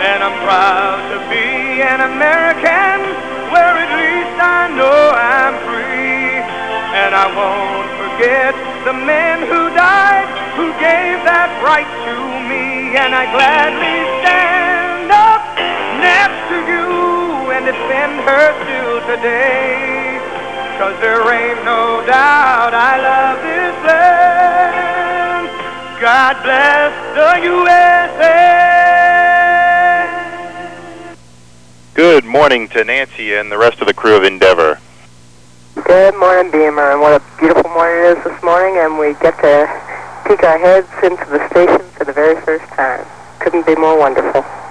And I'm proud to be an American, where at least I know I'm free. And I won't forget the men who died, who gave that right to me. And I gladly stand up next to you and defend her still today. 'Cause there ain't no doubt I love this land. God bless the USA. Good morning to Nancy and the rest of the crew of Endeavor. Good morning, Beamer, and what a beautiful morning it is this morning, and we get to peek our heads into the station for the very first time. Couldn't be more wonderful.